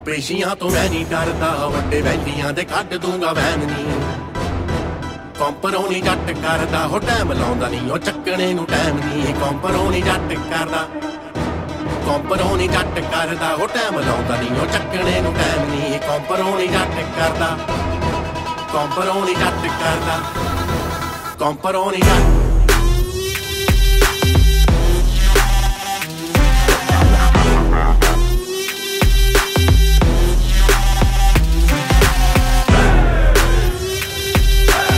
ਪੇਸ਼ੀਆਂ ਤੋਂ ਮੈਂ ਨਹੀਂ ਡਰਦਾ, ਵੱਡੇ ਵੈਲੀਆਂ ਦੇ ਕੱਢ ਦੂੰਗਾ ਵੈਨ ਨੀ। ਕੰਪਰੋਂ ਨੀ ਜੱਟ ਕਰਦਾ, ਹੋ ਟਾਈਮ ਲਾਉਂਦਾ ਨੀ, ਉਹ ਚੱਕਣੇ ਨੂੰ ਟਾਈਮ ਨੀ। ਕੰਪਰੋਂ ਨੀ ਜੱਟ ਕਰਦਾ, ਕੰਪਰੋਂ ਨੀ ਜੱਟ ਕਰਦਾ, ਹੋ ਟਾਈਮ ਲਾਉਂਦਾ ਨੀ, ਉਹ ਚੱਕਣੇ ਨੂੰ ਟਾਈਮ ਨੀ। ਕੰਪਰੋਂ ਨੀ ਜੱਟ ਕਰਦਾ, ਕੰਪਰੋਂ ਨੀ ਜੱਟ ਕਰਦਾ, ਕੰਪਰੋਂ ਨੀ ਜੱਟ